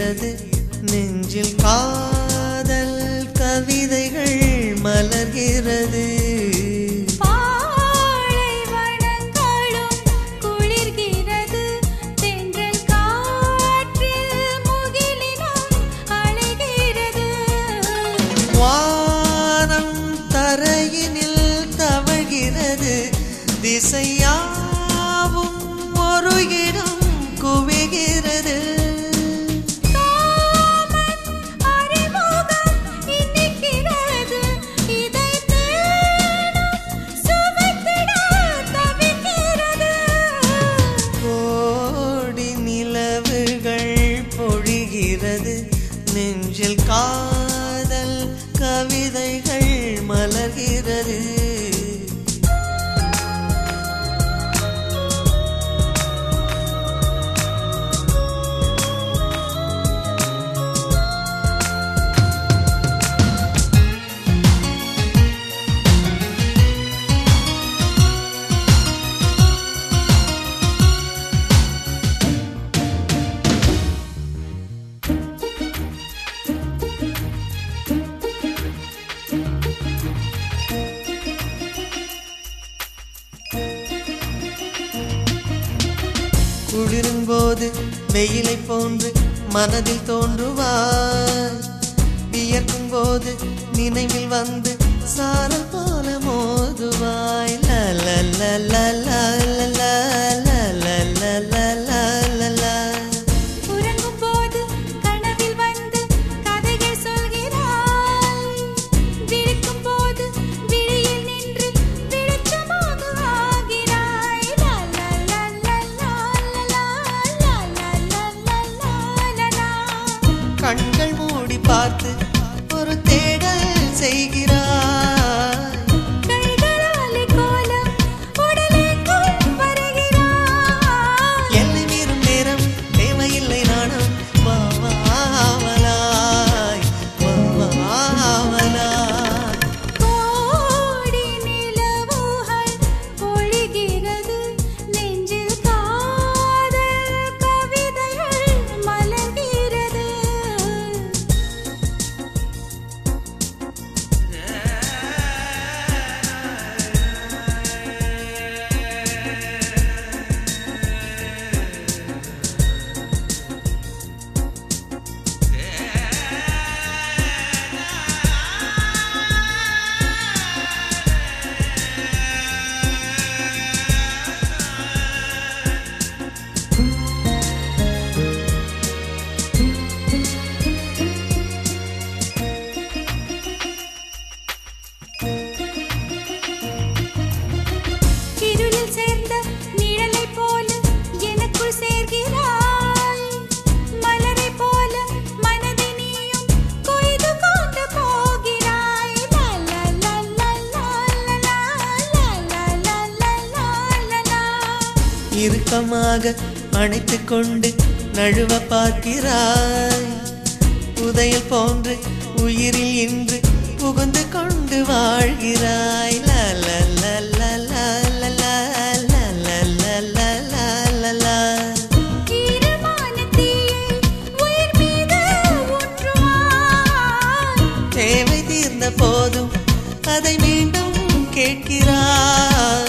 மலர்கிறது நெஞ்சில் காதல் கவிதைகள் மலர்கிறது வானம் தரையினில் தவழ்கிறது திசையாவும் ஒரு இடம் குவிகிறது கோடி நிலவுகள் பொழிகிறது நெஞ்சில் காதல் கவிதைகள் மலர்கிறது குளிரும்போது வெயிலை போன்று மனதில் தோன்றுவாய் வியர்க்கும் போது நினைவில் வந்து சாரல் போல மோதுவாய் உறங்கும் போது கனவில் வந்து கதைகள் சொல்கிறாய் விழிக்கும் போது விழியில் நின்று வெளிச்சமாக ஆகிறாய் கண்கள் மூடி பார்த்து ஒரு தேடல் செய்கிறாய் கைகளாலே கோலம் உடலுக்குள் வருகிறாய் எல்லை மீறும் நேரம் தேவையில்லை நாணம் வாவலாய் வாவலாய் கோடி நிலவுகள் பொழிகிறது நெஞ்சில் காதல் கவிதைகள் மலர்கிறது இருளில் சேர்ந்த நிழலை போல எனக்குள் சேர்கிறாய் மலரை போல மனதை நீயும் கொய்து கொண்டு போகிறாய் இறுக்கமாக அணைத்துக் கொண்டு நழுவ பார்க்கிறாய் புதையல் போன்று உயிரில் இன்று புகுந்து கொண்டு வாழ்கிறாய் ஈரமான தீயை உயிர் மீது ஊற்றுவாய் தேவை தீர்ந்த போதும் அதை மீண்டும் கேட்கிறாய்